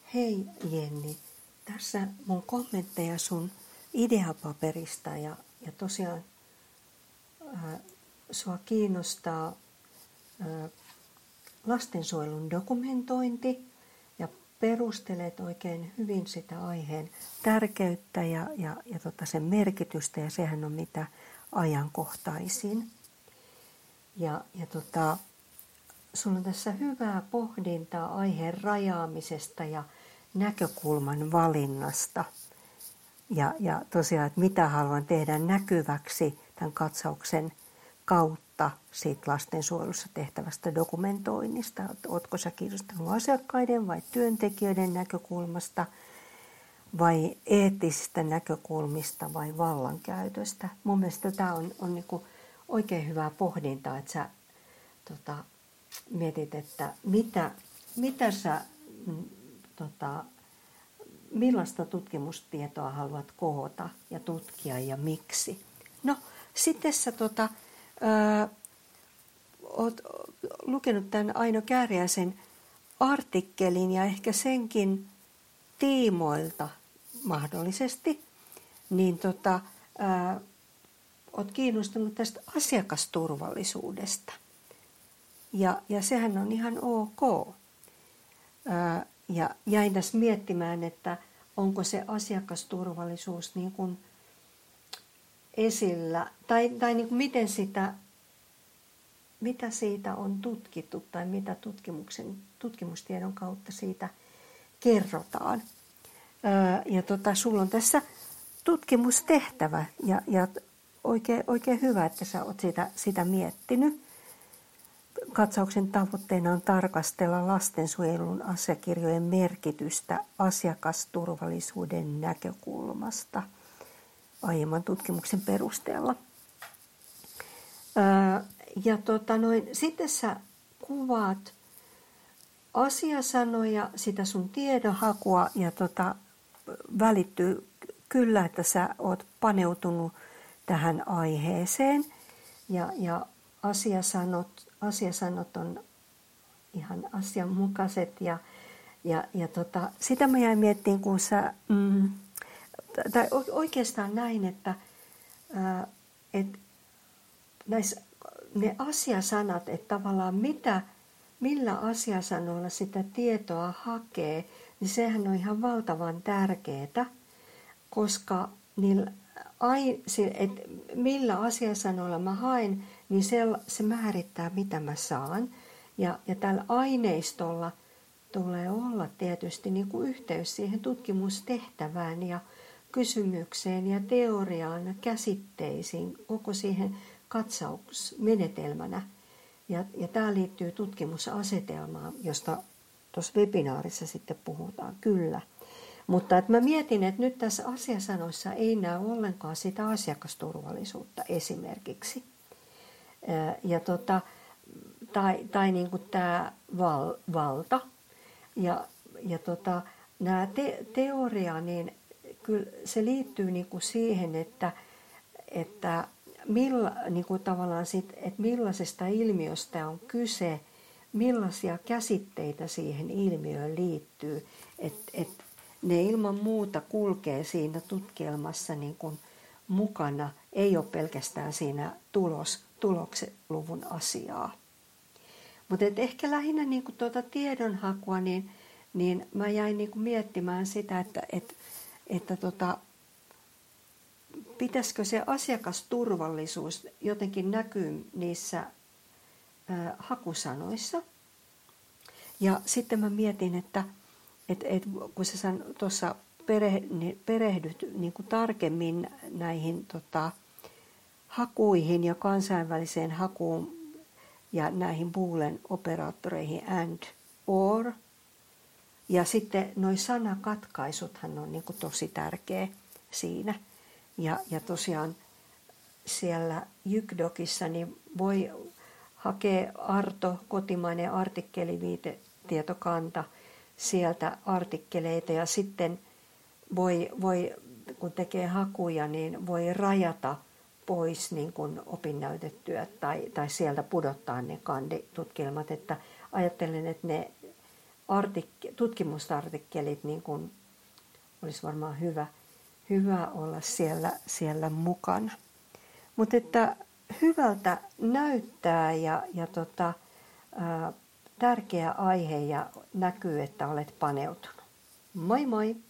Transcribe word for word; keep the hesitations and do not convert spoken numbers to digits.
Hei Jenni, tässä mun kommentteja sun ideapaperista ja, ja tosiaan ää, sua kiinnostaa ää, lastensuojelun dokumentointi ja perustelet oikein hyvin sitä aiheen tärkeyttä ja, ja, ja tota sen merkitystä ja sehän on mitä ajankohtaisin. Ja, ja tota, sulla on tässä hyvää pohdintaa aiheen rajaamisesta ja näkökulman valinnasta. Ja, ja tosiaan, että mitä haluan tehdä näkyväksi tämän katsauksen kautta siitä lastensuojelussa tehtävästä dokumentoinnista. Oletko sä kiinnostunut asiakkaiden vai työntekijöiden näkökulmasta vai eettisistä näkökulmista vai vallankäytöstä. Mun mielestä tämä on, on niinku oikein hyvää pohdintaa, että sä tota, mietit, että mitä, mitä sä, m, tota, millaista tutkimustietoa haluat koota ja tutkia ja miksi. No, sitten sä tota, ää, oot lukenut tämän Aino Kääriäisen artikkelin ja ehkä senkin tiimoilta mahdollisesti, niin tota, ää, oot kiinnostunut tästä asiakasturvallisuudesta. Ja, ja sehän on ihan ok. Ää, ja jäin tässä miettimään, että onko se asiakasturvallisuus niin kuin esillä, tai, tai niin kuin miten sitä, mitä siitä on tutkittu, tai mitä tutkimuksen, tutkimustiedon kautta siitä kerrotaan. Ää, ja tota, sulla on tässä tutkimustehtävä, ja, ja oikein, oikein hyvä, että sä oot sitä, sitä miettinyt. Katsauksen tavoitteena on tarkastella lastensuojelun asiakirjojen merkitystä asiakasturvallisuuden näkökulmasta aiemman tutkimuksen perusteella. Ja tota noin, sitten sä kuvaat asiasanoja, sitä sun tiedonhakua ja tota, välittyy kyllä, että sä oot paneutunut tähän aiheeseen ja, ja asiasanot Asiasanot on ihan asianmukaiset ja, ja, ja tota, sitä mä jäin miettimään, kun sä, mm, tai oikeastaan näin, että ää, et näissä, ne asiasanat, että tavallaan mitä, millä asiasanoilla sitä tietoa hakee, niin sehän on ihan valtavan tärkeää, koska niillä, ai, se, et millä asiasanoilla mä haen, niin se, se määrittää, mitä mä saan. Ja, ja tällä aineistolla tulee olla tietysti niin kuin yhteys siihen tutkimustehtävään ja kysymykseen ja teoriaan ja käsitteisiin, koko siihen katsausmenetelmänä. Ja, ja tämä liittyy tutkimusasetelmaan, josta tuossa webinaarissa sitten puhutaan, kyllä. Mutta että mä mietin, että nyt tässä asiasanoissa ei näy ollenkaan sitä asiakasturvallisuutta esimerkiksi. Ja tota, tai, tai niin kuin tämä val, valta. Ja, ja tota, nämä te, teoria, niin kyllä se liittyy niin kuin siihen, että, että, milla, niin kuin tavallaan sit, että millaisesta ilmiöstä on kyse, millaisia käsitteitä siihen ilmiöön liittyy. Että et ne ilman muuta kulkee siinä tutkielmassa niin kuin mukana, ei ole pelkästään siinä tulos, tulokseluvun asiaa. Mutta ehkä lähinnä niin kuin tuota tiedonhakua, niin, niin mä jäin niin kuin miettimään sitä, että, että, että tota, pitäisikö se asiakasturvallisuus jotenkin näkyä niissä ää, hakusanoissa. Ja sitten mä mietin, että, että, että kun sä tuossa perehdyt niin kuin tarkemmin näihin tota, hakuihin ja kansainväliseen hakuun ja näihin Boolean operaattoreihin and, or. Ja sitten noi sanakatkaisuthan on niin kuin tosi tärkeä siinä. Ja, ja tosiaan siellä JykDocissa niin voi hakea Arto, kotimainen artikkeliviitetietokanta, sieltä artikkeleita ja sitten voi, voi kun tekee hakuja, niin voi rajata pois niin kuin opinnäytetyöt tai, tai sieltä pudottaa ne kanditutkielmat, että ajattelen, että ne artikke, tutkimusartikkelit niin kuin olisi varmaan hyvä, hyvä olla siellä, siellä mukana. Mutta että hyvältä näyttää ja, ja tota, ää, tärkeä aihe ja näkyy, että olet paneutunut. Moi moi!